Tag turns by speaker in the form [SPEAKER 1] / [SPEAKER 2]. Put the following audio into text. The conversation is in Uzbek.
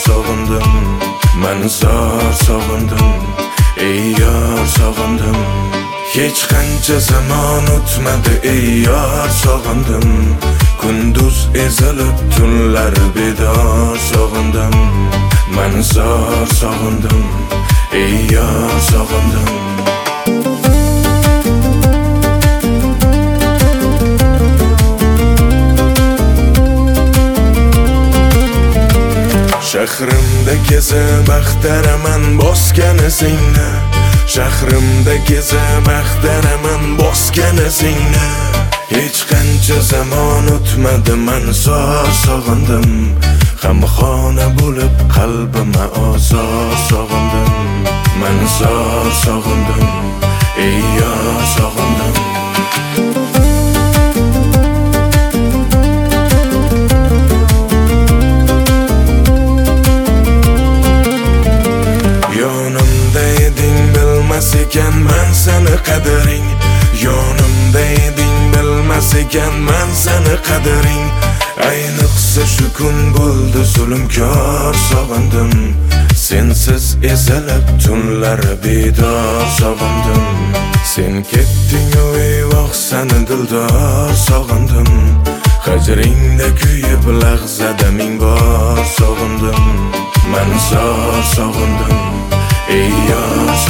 [SPEAKER 1] sog'indim. Men zor sog'indim, ey yor sog'indim. Hech qancha zaman o'tmadi, ey yor sog'indim. Kunduz ezilib tunlar bedor sog'indim. Men zor sog'indim, ey yor sog'indim. Shahrimda kezib axtaraman bosgan izingni. Shahrimda kezib axtaraman bosgan izingni. Hech qancha zaman o'tmadi, men zor sog'indim. G'amxona bo'lib qalbima ozor sog'indim. Men zor sog'indim, ey yor sog'indim. Yonimda eding bilmas ekan men seni qadring. Yonimda eding bilmas ekan men seni qadring. Ayniqsa shu kun bo'ldi zulmkor sog'indim. Sensiz ezilib tunlar bedor sog'indim. Sen ketding eyvoh seni dildor sog'indim. Hijringda kuyib lahzada ming bor sog'indim. Men zor sog'indim, ey yor